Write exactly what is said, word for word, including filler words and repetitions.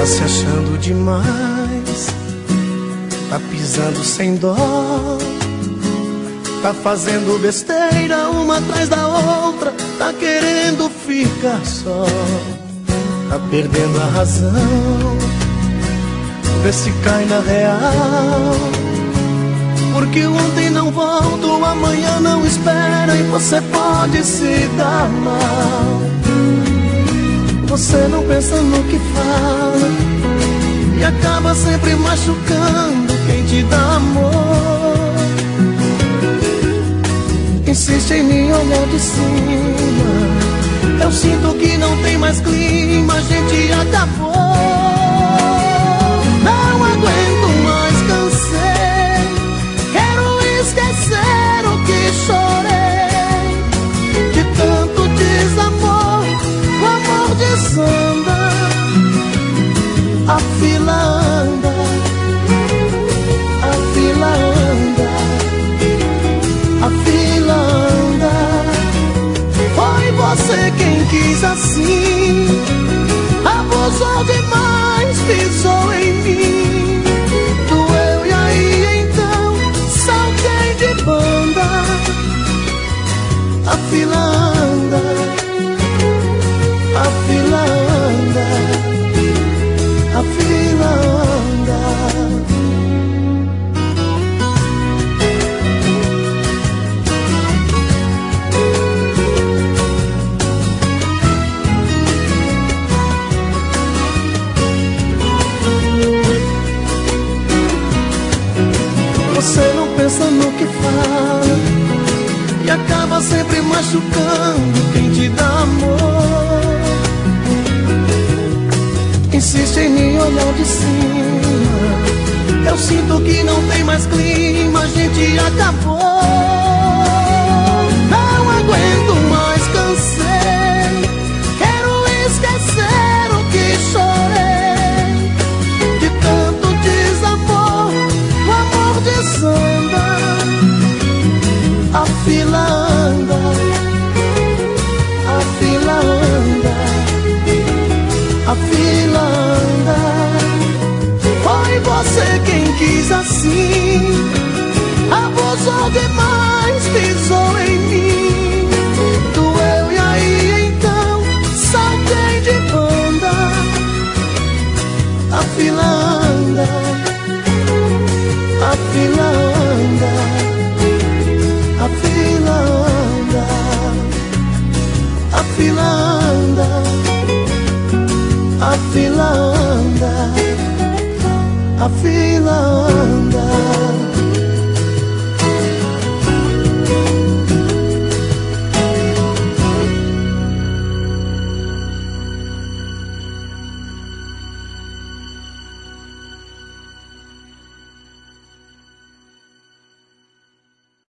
Tá se achando demais, tá pisando sem dó, tá fazendo besteira uma atrás da outra, tá querendo ficar só, tá perdendo a razão. Vê se cai na real, porque ontem não volto, amanhã não espera, e você pode se dar mal. Você não pensa no que fala e acaba sempre machucando quem te dá amor. Insiste em me olhar de cima, eu sinto que não tem mais clima, a gente acabou. Não aguento mais, cansei, quero esquecer o que chorei. De tanto desamor, o amor desanda, a fila anda, a fila anda, a fila anda. Foi você quem quis assim, abusou demais, pisou em mim, doeu e aí então saltei de banda. A fila anda, a fila anda, a fila anda. Você não pensa no que fala e acaba sempre machucando quem te dá amor. Insiste em me olhar de cima, eu sinto que não tem mais clima, a gente acabou. Não aguento mais, cansei, quero esquecer o que chorei. De tanto desamor, o amor desanda, a fila anda, a fila anda, a fila anda. Foi você quem quis assim, abusou demais, pisou em mim, doeu e aí então saltei de banda. A fila anda, a fila anda, a fila anda, a fila anda, a fila anda, a fila anda.